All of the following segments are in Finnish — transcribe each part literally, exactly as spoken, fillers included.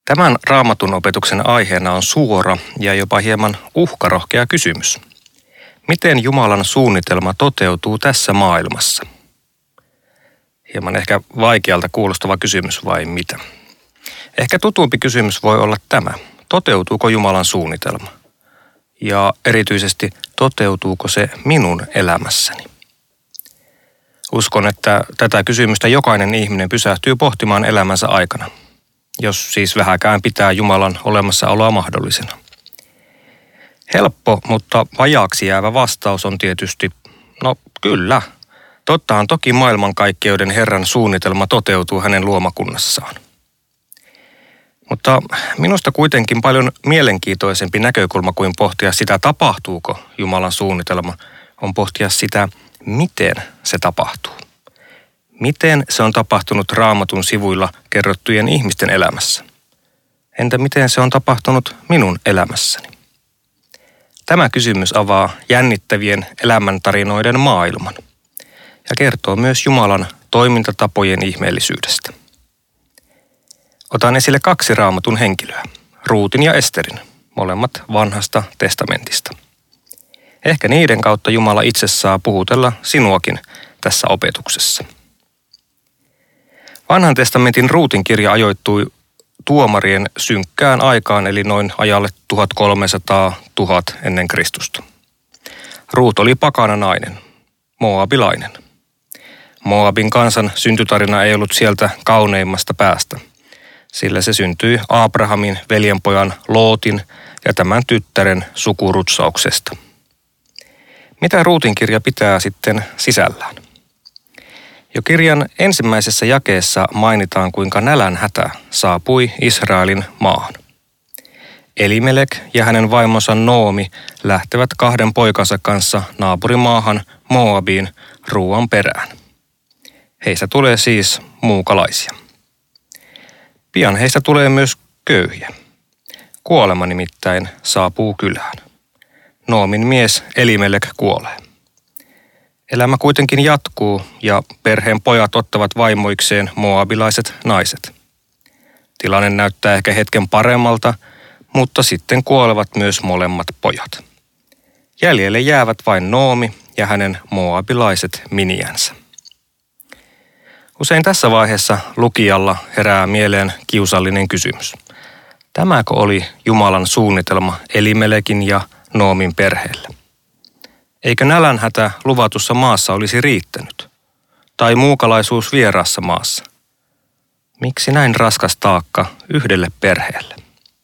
Tämän Raamatun opetuksen aiheena on suora ja jopa hieman uhkarohkea kysymys. Miten Jumalan suunnitelma toteutuu tässä maailmassa? Hieman ehkä vaikealta kuulostava kysymys vai mitä? Ehkä tutumpi kysymys voi olla tämä. Toteutuuko Jumalan suunnitelma? Ja erityisesti, toteutuuko se minun elämässäni? Uskon, että tätä kysymystä jokainen ihminen pysähtyy pohtimaan elämänsä aikana, jos siis vähäkään pitää Jumalan olemassaoloa mahdollisena. Helppo, mutta vajaaksi jäävä vastaus on tietysti, no kyllä. Tottahan toki maailmankaikkeuden Herran suunnitelma toteutuu hänen luomakunnassaan. Mutta minusta kuitenkin paljon mielenkiintoisempi näkökulma kuin pohtia sitä, tapahtuuko Jumalan suunnitelma, on pohtia sitä, miten se tapahtuu. Miten se on tapahtunut Raamatun sivuilla kerrottujen ihmisten elämässä? Entä miten se on tapahtunut minun elämässäni? Tämä kysymys avaa jännittävien elämäntarinoiden maailman ja kertoo myös Jumalan toimintatapojen ihmeellisyydestä. Otan esille kaksi Raamatun henkilöä, Ruutin ja Esterin, molemmat vanhasta testamentista. Ehkä niiden kautta Jumala itse saa puhutella sinuakin tässä opetuksessa. Vanhan testamentin Ruutin kirja ajoittui tuomarien synkkään aikaan, eli noin ajalle tuhatkolmesataa tuhat ennen Kristusta. Ruut oli pakana nainen, moabilainen. Moabin kansan syntytarina ei ollut sieltä kauneimmasta päästä, sillä se syntyi Abrahamin veljenpojan Lootin ja tämän tyttären sukurutsauksesta. Mitä Ruutin kirja pitää sitten sisällään? Jo kirjan ensimmäisessä jakeessa mainitaan, kuinka nälänhätä saapui Israelin maahan. Elimelek ja hänen vaimonsa Noomi lähtevät kahden poikansa kanssa naapurimaahan Moabiin ruuan perään. Heistä tulee siis muukalaisia. Pian heistä tulee myös köyhiä. Kuolema nimittäin saapuu kylään. Noomin mies Elimelek kuolee. Elämä kuitenkin jatkuu ja perheen pojat ottavat vaimoikseen moabilaiset naiset. Tilanne näyttää ehkä hetken paremmalta, mutta sitten kuolevat myös molemmat pojat. Jäljelle jäävät vain Noomi ja hänen moabilaiset miniänsä. Usein tässä vaiheessa lukijalla herää mieleen kiusallinen kysymys. Tämäkö oli Jumalan suunnitelma Elimelekin ja Noomin perheelle? Eikö nälänhätä luvatussa maassa olisi riittänyt? Tai muukalaisuus vieraassa maassa? Miksi näin raskas taakka yhdelle perheelle?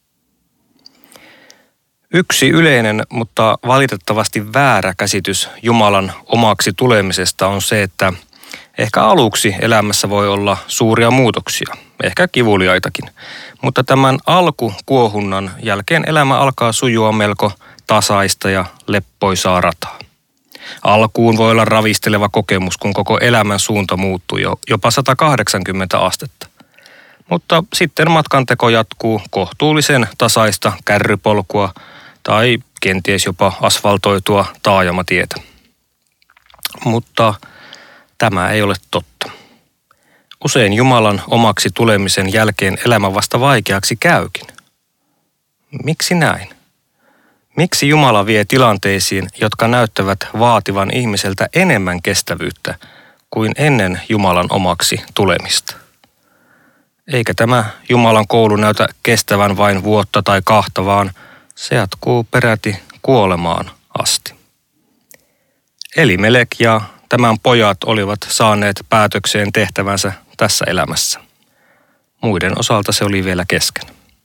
Yksi yleinen, mutta valitettavasti väärä käsitys Jumalan omaksi tulemisesta on se, että ehkä aluksi elämässä voi olla suuria muutoksia, ehkä kivuliaitakin, mutta tämän alkukuohunnan jälkeen elämä alkaa sujua melko tasaista ja leppoisaa rataa. Alkuun voi olla ravisteleva kokemus, kun koko elämän suunta muuttuu jo jopa sata kahdeksankymmentä astetta. Mutta sitten matkanteko jatkuu kohtuullisen tasaista kärrypolkua tai kenties jopa asfaltoitua taajamatietä. Mutta tämä ei ole totta. Usein Jumalan omaksi tulemisen jälkeen elämä vasta vaikeaksi käykin. Miksi näin? Miksi Jumala vie tilanteisiin, jotka näyttävät vaativan ihmiseltä enemmän kestävyyttä kuin ennen Jumalan omaksi tulemista? Eikä tämä Jumalan koulu näytä kestävän vain vuotta tai kahta, vaan se jatkuu peräti kuolemaan asti. Elimelek ja tämän pojat olivat saaneet päätökseen tehtävänsä tässä elämässä. Muiden osalta se oli vielä kesken.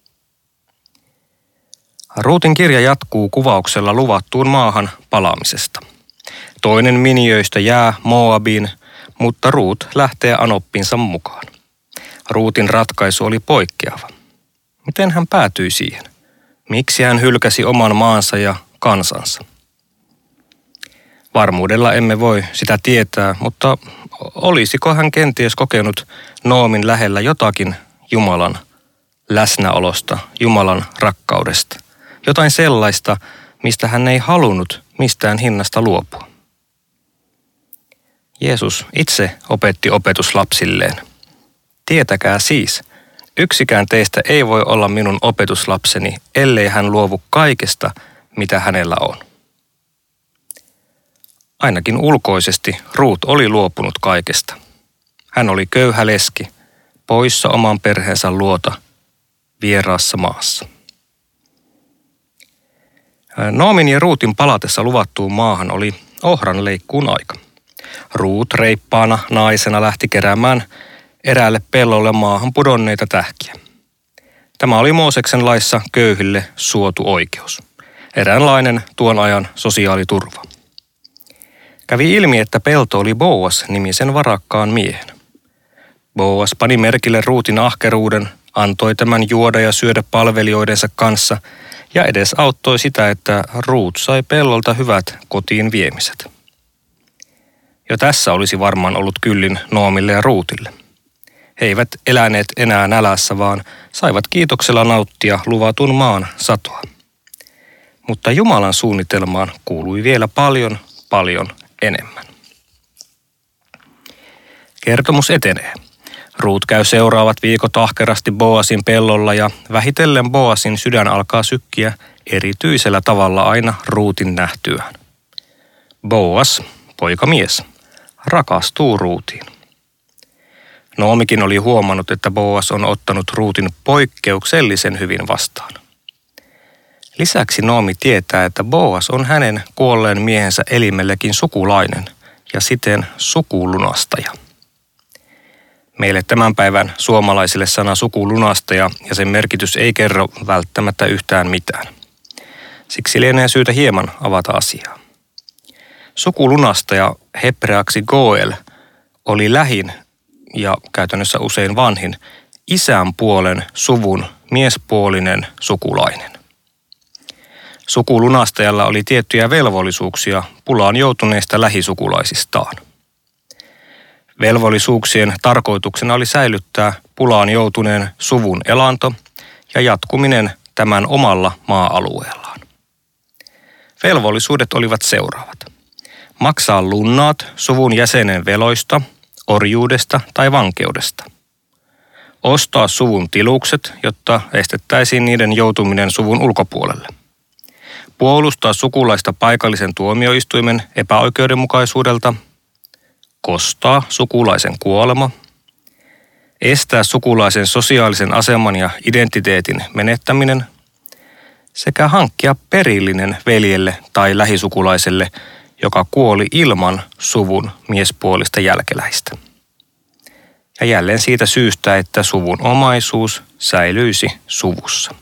Ruutin kirja jatkuu kuvauksella luvattuun maahan palaamisesta. Toinen miniöistä jää Moabiin, mutta Ruut lähtee anoppinsa mukaan. Ruutin ratkaisu oli poikkeava. Miten hän päätyi siihen? Miksi hän hylkäsi oman maansa ja kansansa? Varmuudella emme voi sitä tietää, mutta olisiko hän kenties kokenut Noomin lähellä jotakin Jumalan läsnäolosta, Jumalan rakkaudesta? Jotain sellaista, mistä hän ei halunnut mistään hinnasta luopua. Jeesus itse opetti opetuslapsilleen. Tietäkää siis, yksikään teistä ei voi olla minun opetuslapseni, ellei hän luovu kaikesta, mitä hänellä on. Ainakin ulkoisesti Ruut oli luopunut kaikesta. Hän oli köyhä leski, poissa oman perheensä luota, vieraassa maassa. Noomin ja Ruutin palatessa luvattuun maahan oli ohran leikkuun aika. Ruut reippaana naisena lähti keräämään eräälle pellolle maahan pudonneita tähkiä. Tämä oli Mooseksen laissa köyhille suotu oikeus. Eräänlainen tuon ajan sosiaaliturva. Kävi ilmi, että pelto oli Boas-nimisen varakkaan miehen. Boas pani merkille Ruutin ahkeruuden, antoi tämän juoda ja syödä palvelijoidensa kanssa ja edes auttoi sitä, että Ruut sai pellolta hyvät kotiin viemiset. Jo tässä olisi varmaan ollut kyllin Noomille ja Ruutille. He eivät eläneet enää nälässä, vaan saivat kiitoksella nauttia luvatun maan satoa. Mutta Jumalan suunnitelmaan kuului vielä paljon, paljon enemmän. Kertomus etenee. Ruut käy seuraavat viikot ahkerasti Boasin pellolla ja vähitellen Boasin sydän alkaa sykkiä erityisellä tavalla aina Ruutin nähtyään. Boas, poikamies, rakastuu Ruutiin. Noomikin oli huomannut, että Boas on ottanut Ruutin poikkeuksellisen hyvin vastaan. Lisäksi Noomi tietää, että Boas on hänen kuolleen miehensä Elimellekin sukulainen ja siten sukulunastaja. Meille tämän päivän suomalaisille sana sukulunastaja ja sen merkitys ei kerro välttämättä yhtään mitään. Siksi lienee syytä hieman avata asiaa. Sukulunastaja, hebreaksi goel, oli lähin ja käytännössä usein vanhin isän puolen suvun miespuolinen sukulainen. Sukulunastajalla oli tiettyjä velvollisuuksia pulaan joutuneista lähisukulaisistaan. Velvollisuuksien tarkoituksena oli säilyttää pulaan joutuneen suvun elanto ja jatkuminen tämän omalla maa-alueellaan. Velvollisuudet olivat seuraavat. Maksaa lunnaat suvun jäsenen veloista, orjuudesta tai vankeudesta. Ostaa suvun tilukset, jotta estettäisiin niiden joutuminen suvun ulkopuolelle. Puolustaa sukulaista paikallisen tuomioistuimen epäoikeudenmukaisuudelta. Kostaa sukulaisen kuolema. Estää sukulaisen sosiaalisen aseman ja identiteetin menettäminen. Sekä hankkia perillinen veljelle tai lähisukulaiselle, joka kuoli ilman suvun miespuolista jälkeläistä. Ja jälleen siitä syystä, että suvun omaisuus säilyisi suvussa.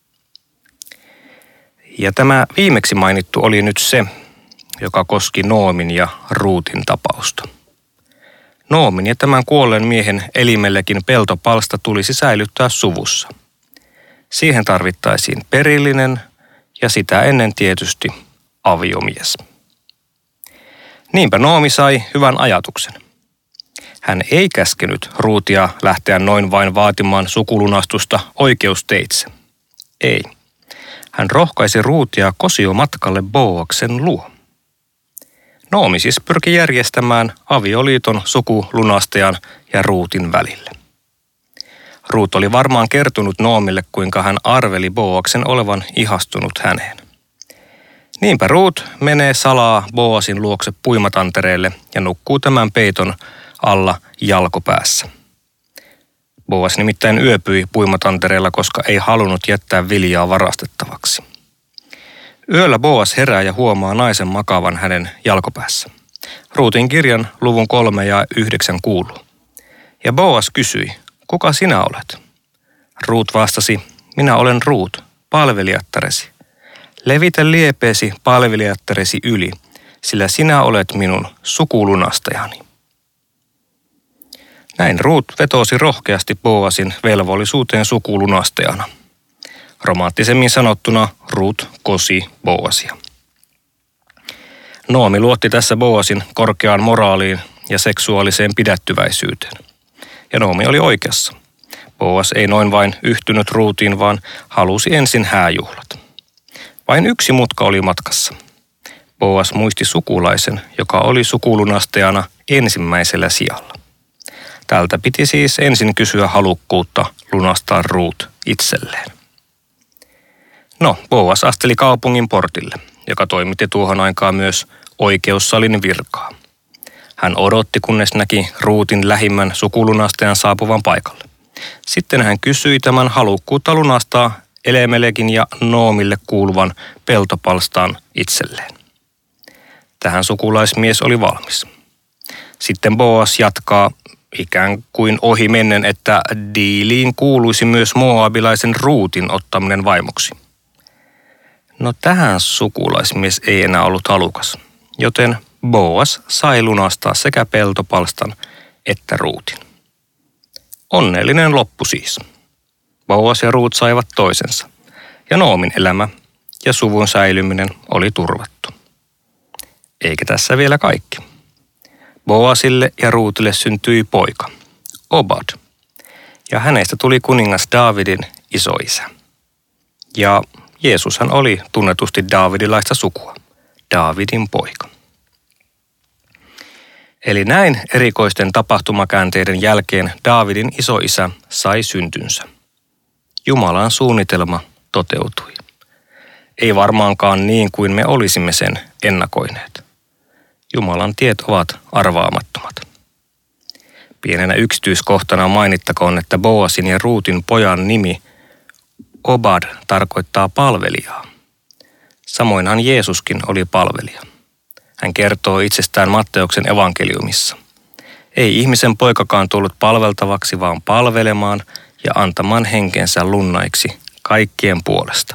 Ja tämä viimeksi mainittu oli nyt se, joka koski Noomin ja Ruutin tapausta. Noomin ja tämän kuolleen miehen Elimellekin peltopalsta tulisi säilyttää suvussa. Siihen tarvittaisiin perillinen ja sitä ennen tietysti aviomies. Niinpä Noomi sai hyvän ajatuksen. Hän ei käskenyt Ruutia lähteä noin vain vaatimaan sukulunastusta oikeusteitse. Ei. Hän rohkaisi Ruutia kosiomatkalle Boaksen luo. Noomi siis pyrki järjestämään avioliiton sukulunastajan ja Ruutin välille. Ruut oli varmaan kertonut Noomille, kuinka hän arveli Boaksen olevan ihastunut häneen. Niinpä Ruut menee salaa Boasin luokse puimatantereelle ja nukkuu tämän peiton alla jalkopäässä. Boas nimittäin yöpyi puimatantereella, koska ei halunnut jättää viljaa varastettavaksi. Yöllä Boas herää ja huomaa naisen makaavan hänen jalkopäässä. Ruutin kirjan luvun kolme ja yhdeksän kuuluu. Ja Boas kysyi, kuka sinä olet? Ruut vastasi, minä olen Ruut, palvelijattaresi. Levitä liepeesi palvelijattaresi yli, sillä sinä olet minun sukulunastajani. Näin Ruut vetosi rohkeasti Boasin velvollisuuteen sukulunastajana. Romantisemmin sanottuna Ruut kosi Boasia. Noomi luotti tässä Boasin korkeaan moraaliin ja seksuaaliseen pidättyväisyyteen. Ja Noomi oli oikeassa. Boas ei noin vain yhtynyt Ruutiin, vaan halusi ensin hääjuhlat. Vain yksi mutka oli matkassa. Boas muisti sukulaisen, joka oli sukulunastajana ensimmäisellä sijalla. Tältä piti siis ensin kysyä halukkuutta lunastaa Ruut itselleen. No, Boas asteli kaupungin portille, joka toimitti tuohon aikaan myös oikeussalin virkaa. Hän odotti, kunnes näki Ruutin lähimmän sukulunastajan saapuvan paikalle. Sitten hän kysyi tämän halukkuutta lunastaa Elimelekin ja Noomille kuuluvan peltopalstaan itselleen. Tähän sukulaismies oli valmis. Sitten Boas jatkaa ikään kuin ohi mennen, että diiliin kuuluisi myös moabilaisen Ruutin ottaminen vaimoksi. No tähän sukulaismies ei enää ollut halukas, joten Boas sai lunastaa sekä peltopalstan että Ruutin. Onnellinen loppu siis. Boas ja Ruut saivat toisensa, ja Noomin elämä ja suvun säilyminen oli turvattu. Eikä tässä vielä kaikki. Boasille ja Ruutille syntyi poika, Obad, ja hänestä tuli kuningas Daavidin isoisä. Ja Jeesushan oli tunnetusti daavidilaista sukua, Daavidin poika. Eli näin erikoisten tapahtumakäänteiden jälkeen Daavidin isoisä sai syntynsä. Jumalan suunnitelma toteutui. Ei varmaankaan niin kuin me olisimme sen ennakoineet. Jumalan tiet ovat arvaamattomat. Pienenä yksityiskohtana mainittakoon, että Boasin ja Ruutin pojan nimi Obad tarkoittaa palvelijaa. Samoinhan Jeesuskin oli palvelija. Hän kertoo itsestään Matteuksen evankeliumissa. Ei ihmisen poikakaan tullut palveltavaksi, vaan palvelemaan ja antamaan henkensä lunnaiksi kaikkien puolesta.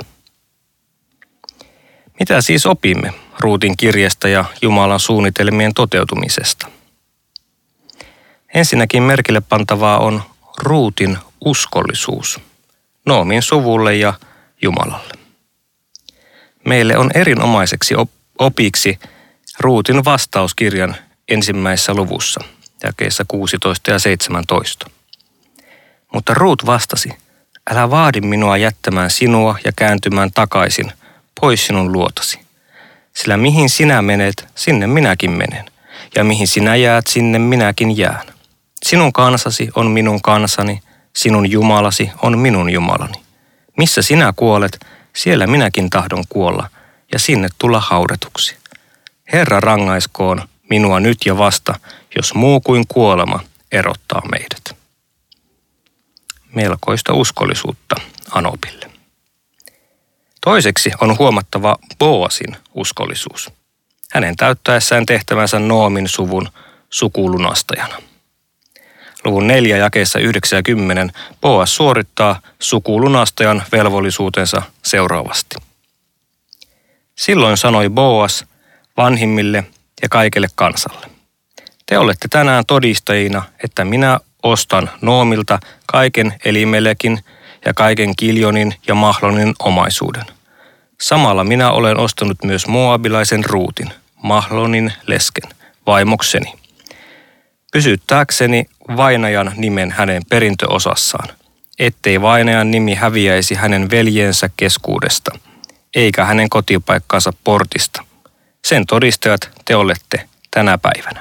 Mitä siis opimme Ruutin kirjasta ja Jumalan suunnitelmien toteutumisesta? Ensinnäkin merkille pantavaa on Ruutin uskollisuus Noomin suvulle ja Jumalalle. Meille on erinomaiseksi opiksi Ruutin vastauskirjan ensimmäisessä luvussa, jakeissa kuusitoista ja seitsemäntoista. Mutta Ruut vastasi, älä vaadi minua jättämään sinua ja kääntymään takaisin pois sinun luotasi. Sillä mihin sinä menet, sinne minäkin menen, ja mihin sinä jäät, sinne minäkin jään. Sinun kansasi on minun kansani, sinun Jumalasi on minun Jumalani. Missä sinä kuolet, siellä minäkin tahdon kuolla, ja sinne tulla haudatuksi. Herra rangaiskoon minua nyt ja vasta, jos muu kuin kuolema erottaa meidät. Melkoista uskollisuutta Anopille. Toiseksi on huomattava Boasin uskollisuus. Hänen täyttäessään tehtävänsä Noomin suvun sukulunastajana. Luvun neljä jakeessa yhdeksän ja kymmenen Boas suorittaa sukulunastajan velvollisuutensa seuraavasti. Silloin sanoi Boas vanhimmille ja kaikelle kansalle. Te olette tänään todistajina, että minä ostan Noomilta kaiken Elimelekin ja kaiken Kiljonin ja Mahlonin omaisuuden. Samalla minä olen ostanut myös moabilaisen Ruutin, Mahlonin lesken, vaimokseni. Pysyttääkseni vainajan nimen hänen perintöosassaan, ettei vainajan nimi häviäisi hänen veljensä keskuudesta, eikä hänen kotipaikkansa portista. Sen todistajat te olette tänä päivänä.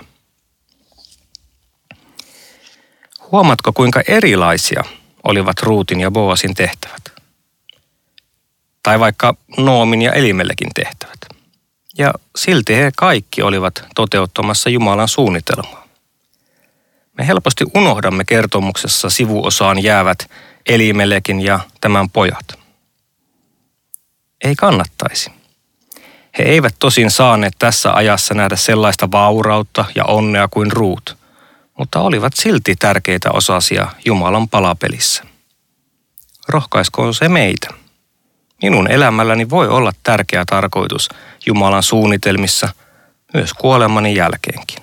Huomatko, kuinka erilaisia olivat Ruutin ja Boasin tehtävät? Tai vaikka Noomin ja Elimellekin tehtävät. Ja silti he kaikki olivat toteuttamassa Jumalan suunnitelmaa. Me helposti unohdamme kertomuksessa sivuosaan jäävät Elimelekin ja tämän pojat. Ei kannattaisi. He eivät tosin saaneet tässä ajassa nähdä sellaista vaurautta ja onnea kuin Ruut, mutta olivat silti tärkeitä osasia Jumalan palapelissä. Rohkaiskoon se meitä. Minun elämälläni voi olla tärkeä tarkoitus Jumalan suunnitelmissa myös kuolemani jälkeenkin.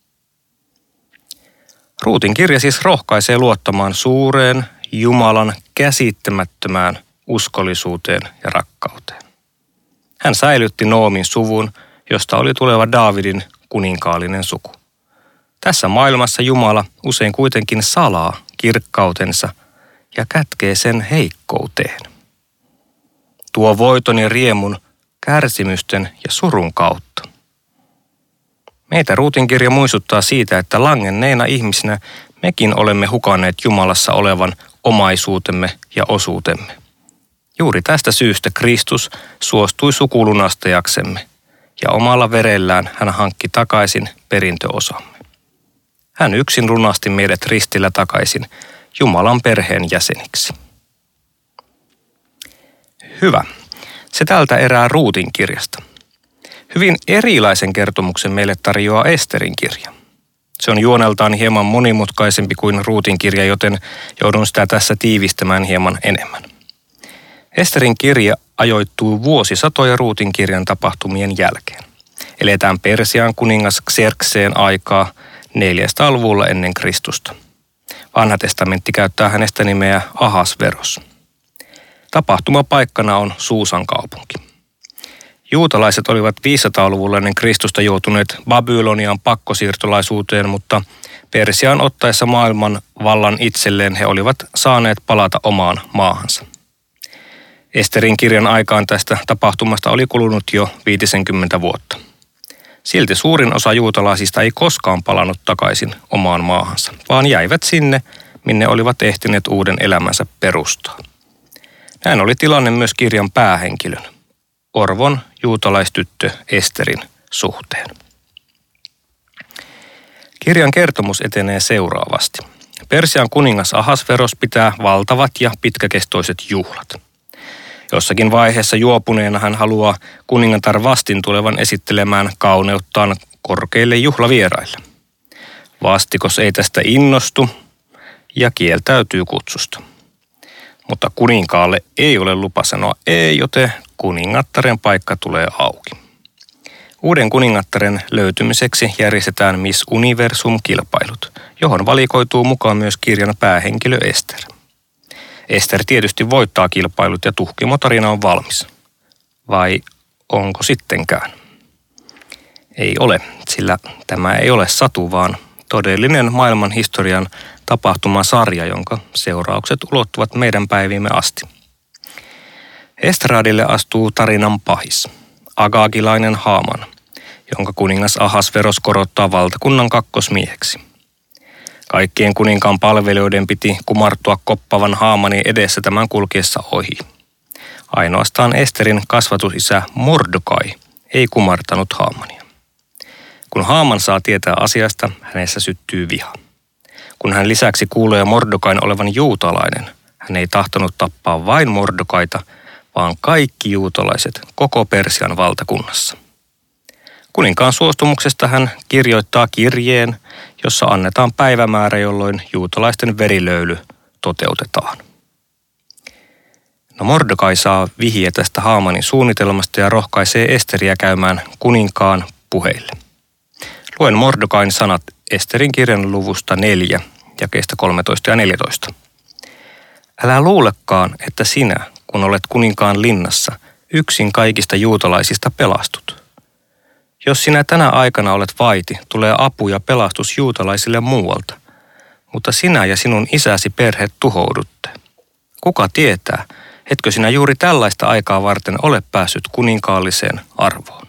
Ruutin kirja siis rohkaisee luottamaan suureen Jumalan käsittämättömään uskollisuuteen ja rakkauteen. Hän säilytti Noomin suvun, josta oli tuleva Daavidin kuninkaallinen suku. Tässä maailmassa Jumala usein kuitenkin salaa kirkkautensa ja kätkee sen heikkouteen. Tuo voiton ja riemun kärsimysten ja surun kautta. Meitä Ruutin kirja muistuttaa siitä, että langenneina ihmisinä mekin olemme hukanneet Jumalassa olevan omaisuutemme ja osuutemme. Juuri tästä syystä Kristus suostui sukulunastajaksemme, ja omalla verellään hän hankki takaisin perintöosamme. Hän yksin lunasti meidät ristillä takaisin Jumalan perheen jäseniksi. Hyvä. Se tältä erää Ruutin kirjasta. Hyvin erilaisen kertomuksen meille tarjoaa Esterin kirja. Se on juoneltaan hieman monimutkaisempi kuin Ruutin kirja, joten joudun sitä tässä tiivistämään hieman enemmän. Esterin kirja ajoittuu vuosisatoja Ruutin kirjan tapahtumien jälkeen. Eletään Persian kuningas Xerxeen aikaa neljäsataa luvulla ennen Kristusta. Vanha testamentti käyttää hänestä nimeä Ahasveros. Tapahtumapaikkana on Suusan kaupunki. Juutalaiset olivat viisisataa luvulla ennen Kristusta joutuneet Babylonian pakkosiirtolaisuuteen, mutta Persian ottaessa maailman vallan itselleen he olivat saaneet palata omaan maahansa. Esterin kirjan aikaan tästä tapahtumasta oli kulunut jo viisikymmentä vuotta. Silti suurin osa juutalaisista ei koskaan palannut takaisin omaan maahansa, vaan jäivät sinne, minne olivat ehtineet uuden elämänsä perustaa. Näin oli tilanne myös kirjan päähenkilön, Orvon juutalaistyttö Esterin suhteen. Kirjan kertomus etenee seuraavasti. Persian kuningas Ahasveros pitää valtavat ja pitkäkestoiset juhlat. Jossakin vaiheessa juopuneena hän haluaa kuningatar vastin tulevan esittelemään kauneuttaan korkeille juhlavieraille. Vastikos ei tästä innostu ja kieltäytyy kutsusta. Mutta kuninkaalle ei ole lupa sanoa ei, joten kuningattaren paikka tulee auki. Uuden kuningattaren löytymiseksi järjestetään Miss Universum-kilpailut, johon valikoituu mukaan myös kirjan päähenkilö Ester. Ester tietysti voittaa kilpailut ja tuhkimotarina on valmis. Vai onko sittenkään? Ei ole, sillä tämä ei ole satu, vaan todellinen maailman historian tapahtumasarja, jonka seuraukset ulottuvat meidän päiviimme asti. Estradille astuu tarinan pahis, agagilainen Haaman, jonka kuningas Ahasveros korottaa valtakunnan kakkosmieheksi. Kaikkien kuninkaan palvelijoiden piti kumartua koppavan Haamanin edessä tämän kulkiessa ohi. Ainoastaan Esterin kasvatusisä Mordekai ei kumartanut Haamania. Kun Haaman saa tietää asiasta, hänessä syttyy viha. Kun hän lisäksi kuulee Mordekain olevan juutalainen, hän ei tahtonut tappaa vain Mordekaita, vaan kaikki juutalaiset koko Persian valtakunnassa. Kuninkaan suostumuksesta hän kirjoittaa kirjeen, jossa annetaan päivämäärä, jolloin juutalaisten verilöyly toteutetaan. No Mordekai saa vihiä tästä Haamanin suunnitelmasta ja rohkaisee Esteriä käymään kuninkaan puheille. Luen Mordekain sanat Esterin kirjan luvusta neljä, jakeista kolmetoista ja neljätoista. Älä luulekaan, että sinä, kun olet kuninkaan linnassa, yksin kaikista juutalaisista pelastut. Jos sinä tänä aikana olet vaiti, tulee apu ja pelastus juutalaisille muualta, mutta sinä ja sinun isäsi perhe tuhoudutte. Kuka tietää, etkö sinä juuri tällaista aikaa varten ole päässyt kuninkaalliseen arvoon?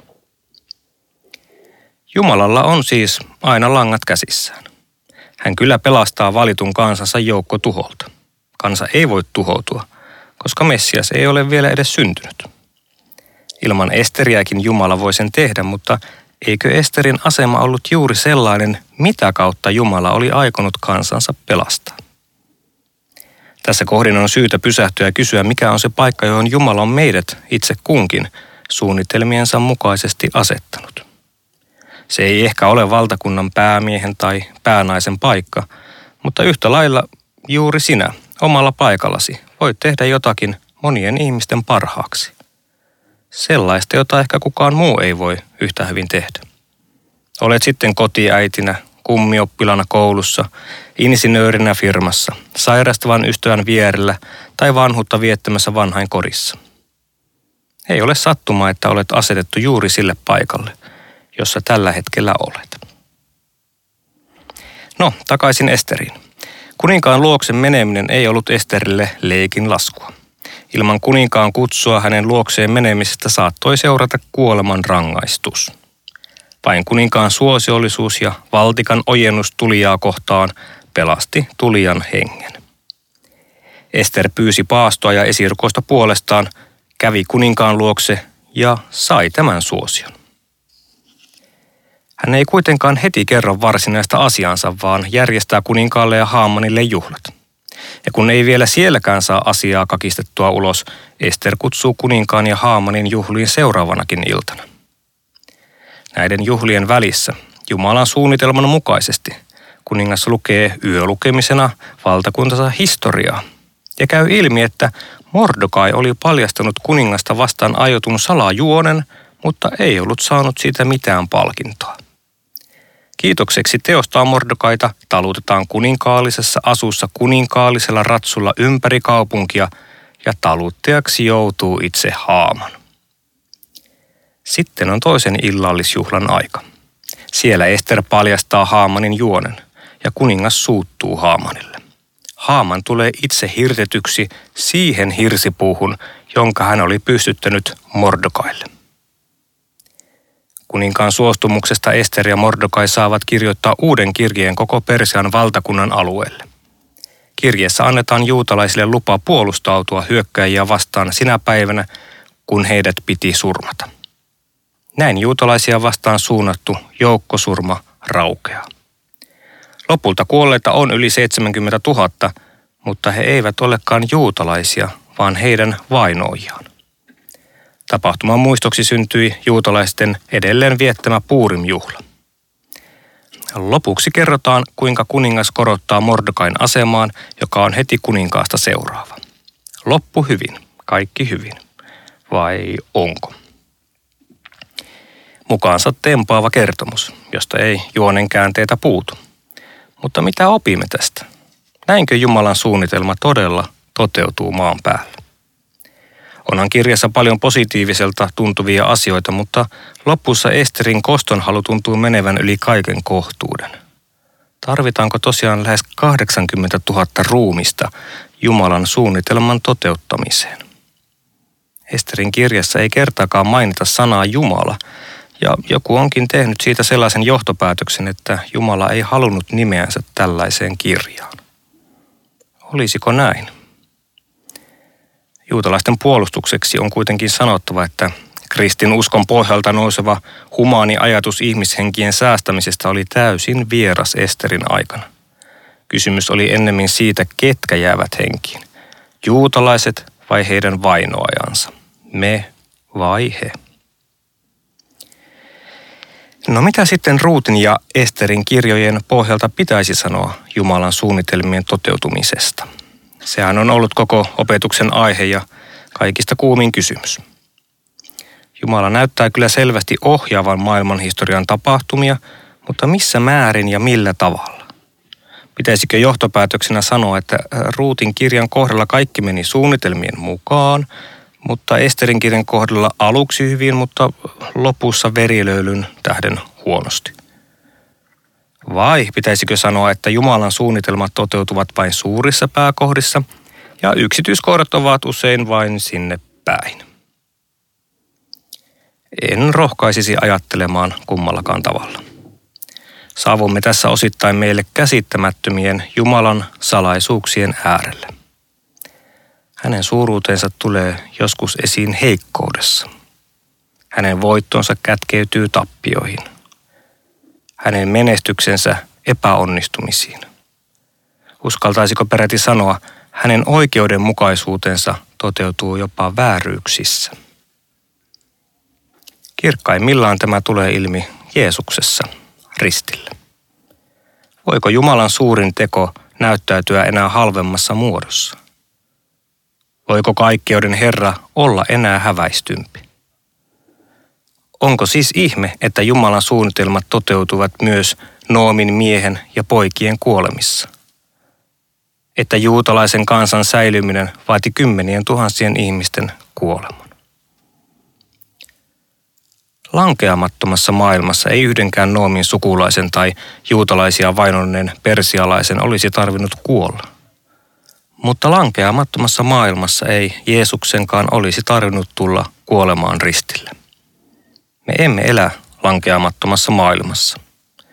Jumalalla on siis aina langat käsissään. Hän kyllä pelastaa valitun kansansa joukko tuholta. Kansa ei voi tuhoutua, koska Messias ei ole vielä edes syntynyt. Ilman Esteriäkin Jumala voi sen tehdä, mutta eikö Esterin asema ollut juuri sellainen, mitä kautta Jumala oli aikonut kansansa pelastaa? Tässä kohdin on syytä pysähtyä ja kysyä, mikä on se paikka, johon Jumala on meidät itse kunkin suunnitelmiensa mukaisesti asettanut. Se ei ehkä ole valtakunnan päämiehen tai päänaisen paikka, mutta yhtä lailla juuri sinä omalla paikallasi voit tehdä jotakin monien ihmisten parhaaksi. Sellaista, jota ehkä kukaan muu ei voi yhtä hyvin tehdä. Olet sitten kotiäitinä, kummioppilana koulussa, insinöörinä firmassa, sairastavan ystävän vierellä tai vanhuutta viettämässä vanhain kodissa. Ei ole sattumaa, että olet asetettu juuri sille paikalle, jossa tällä hetkellä olet. No, takaisin Esteriin. Kuninkaan luoksen meneminen ei ollut Esterille leikin laskua. Ilman kuninkaan kutsua hänen luokseen menemisestä saattoi seurata kuoleman rangaistus. Vain kuninkaan suosiollisuus ja valtikan ojennus tulijaa kohtaan pelasti tulijan hengen. Ester pyysi paastoa ja esirukoista puolestaan, kävi kuninkaan luokse ja sai tämän suosion. Hän ei kuitenkaan heti kerro varsinaista asiansa, vaan järjestää kuninkaalle ja Haamanille juhlat. Ja kun ei vielä sielläkään saa asiaa kakistettua ulos, Ester kutsuu kuninkaan ja Haamanin juhliin seuraavanakin iltana. Näiden juhlien välissä Jumalan suunnitelman mukaisesti kuningas lukee yölukemisena valtakuntansa historiaa. Ja käy ilmi, että Mordekai oli paljastanut kuningasta vastaan aiotun salajuonen, mutta ei ollut saanut siitä mitään palkintoa. Kiitokseksi teostaan Mordekaita talutetaan kuninkaallisessa asussa kuninkaallisella ratsulla ympäri kaupunkia ja taluttajaksi joutuu itse Haaman. Sitten on toisen illallisjuhlan aika. Siellä Ester paljastaa Haamanin juonen ja kuningas suuttuu Haamanille. Haaman tulee itse hirtetyksi siihen hirsipuuhun, jonka hän oli pystyttänyt Mordekaille. Kuninkaan suostumuksesta Ester ja Mordekai saavat kirjoittaa uuden kirjeen koko Persian valtakunnan alueelle. Kirjeessä annetaan juutalaisille lupa puolustautua hyökkäjiä vastaan sinä päivänä, kun heidät piti surmata. Näin juutalaisia vastaan suunnattu joukkosurma raukeaa. Lopulta kuolleita on yli seitsemänkymmentätuhatta, mutta he eivät olekaan juutalaisia, vaan heidän vainoojaan. Tapahtuman muistoksi syntyi juutalaisten edelleen viettämä Puurim-juhla. Lopuksi kerrotaan, kuinka kuningas korottaa Mordekain asemaan, joka on heti kuninkaasta seuraava. Loppu hyvin, kaikki hyvin. Vai onko? Mukaansa tempaava kertomus, josta ei juonen käänteitä puutu. Mutta mitä opimme tästä? Näinkö Jumalan suunnitelma todella toteutuu maan päällä? Onhan kirjassa paljon positiiviselta tuntuvia asioita, mutta lopussa Esterin kostonhalu tuntuu menevän yli kaiken kohtuuden. Tarvitaanko tosiaan lähes kahdeksankymmentätuhatta ruumista Jumalan suunnitelman toteuttamiseen? Esterin kirjassa ei kertaakaan mainita sanaa Jumala, ja joku onkin tehnyt siitä sellaisen johtopäätöksen, että Jumala ei halunnut nimeänsä tällaiseen kirjaan. Olisiko näin? Juutalaisten puolustukseksi on kuitenkin sanottava, että kristin uskon pohjalta nouseva humaani ajatus ihmishenkien säästämisestä oli täysin vieras Esterin aikana. Kysymys oli ennemmin siitä, ketkä jäävät henkiin. Juutalaiset vai heidän vainoajansa? Me vai he? No mitä sitten Ruutin ja Esterin kirjojen pohjalta pitäisi sanoa Jumalan suunnitelmien toteutumisesta? Sehän on ollut koko opetuksen aihe ja kaikista kuumin kysymys. Jumala näyttää kyllä selvästi ohjaavan maailmanhistorian tapahtumia, mutta missä määrin ja millä tavalla? Pitäisikö johtopäätöksenä sanoa, että Ruutin kirjan kohdalla kaikki meni suunnitelmien mukaan, mutta Esterin kirjan kohdalla aluksi hyvin, mutta lopussa verilöylyn tähden huonosti? Vai pitäisikö sanoa, että Jumalan suunnitelmat toteutuvat vain suurissa pääkohdissa ja yksityiskohdat ovat usein vain sinne päin? En rohkaisisi ajattelemaan kummallakaan tavalla. Saavumme tässä osittain meille käsittämättömien Jumalan salaisuuksien äärelle. Hänen suuruutensa tulee joskus esiin heikkoudessa. Hänen voittonsa kätkeytyy tappioihin. Hänen menestyksensä epäonnistumisiin. Uskaltaisiko peräti sanoa, hänen oikeudenmukaisuutensa toteutuu jopa vääryyksissä. Kirkkaimmillaan tämä tulee ilmi Jeesuksessa, ristillä. Voiko Jumalan suurin teko näyttäytyä enää halvemmassa muodossa? Voiko kaikkeuden Herra olla enää häväistympi? Onko siis ihme, että Jumalan suunnitelmat toteutuvat myös Noomin miehen ja poikien kuolemissa? Että juutalaisen kansan säilyminen vaati kymmenien tuhansien ihmisten kuoleman. Lankeamattomassa maailmassa ei yhdenkään Noomin sukulaisen tai juutalaisia vainonneen persialaisen olisi tarvinnut kuolla. Mutta lankeamattomassa maailmassa ei Jeesuksenkaan olisi tarvinnut tulla kuolemaan ristille. Me emme elä lankeamattomassa maailmassa.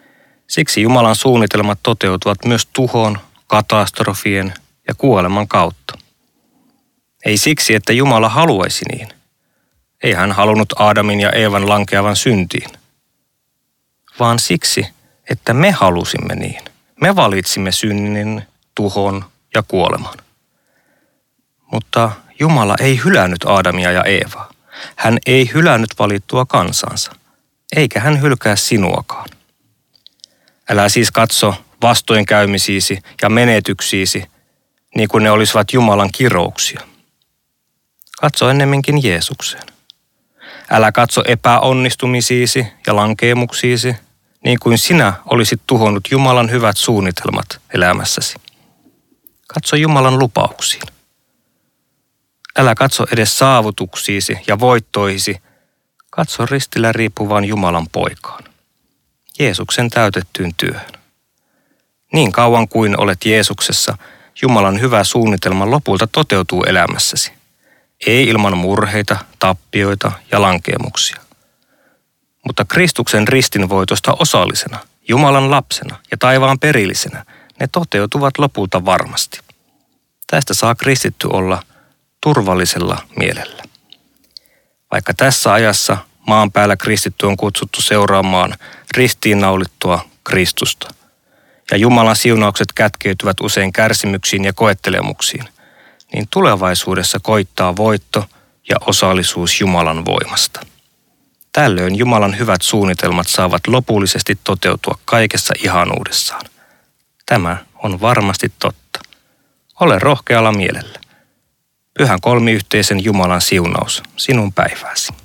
Siksi Jumalan suunnitelmat toteutuvat myös tuhon, katastrofien ja kuoleman kautta. Ei siksi, että Jumala haluaisi niin. Ei hän halunnut Aadamin ja Eevan lankeavan syntiin. Vaan siksi, että me halusimme niin. Me valitsimme synnin, tuhon ja kuoleman. Mutta Jumala ei hylännyt Aadamia ja Eevaa. Hän ei hylännyt valittua kansansa, eikä hän hylkää sinuakaan. Älä siis katso vastoinkäymisiisi ja menetyksiisi, niin kuin ne olisivat Jumalan kirouksia. Katso ennemminkin Jeesukseen. Älä katso epäonnistumisiisi ja lankeemuksiisi, niin kuin sinä olisit tuhonnut Jumalan hyvät suunnitelmat elämässäsi. Katso Jumalan lupauksiin. Älä katso edes saavutuksiisi ja voittoihisi, katso ristillä riippuvaan Jumalan poikaan, Jeesuksen täytettyyn työhön. Niin kauan kuin olet Jeesuksessa, Jumalan hyvä suunnitelma lopulta toteutuu elämässäsi. Ei ilman murheita, tappioita ja lankeemuksia. Mutta Kristuksen ristinvoitosta osallisena, Jumalan lapsena ja taivaan perillisenä ne toteutuvat lopulta varmasti. Tästä saa kristitty olla turvallisella mielellä. Vaikka tässä ajassa maan päällä kristitty on kutsuttu seuraamaan ristiinnaulittua Kristusta, ja Jumalan siunaukset kätkeytyvät usein kärsimyksiin ja koettelemuksiin, niin tulevaisuudessa koittaa voitto ja osallisuus Jumalan voimasta. Tällöin Jumalan hyvät suunnitelmat saavat lopullisesti toteutua kaikessa ihanuudessaan. Tämä on varmasti totta. Ole rohkealla mielellä. Pyhän kolmiyhteisen Jumalan siunaus sinun päivääsi.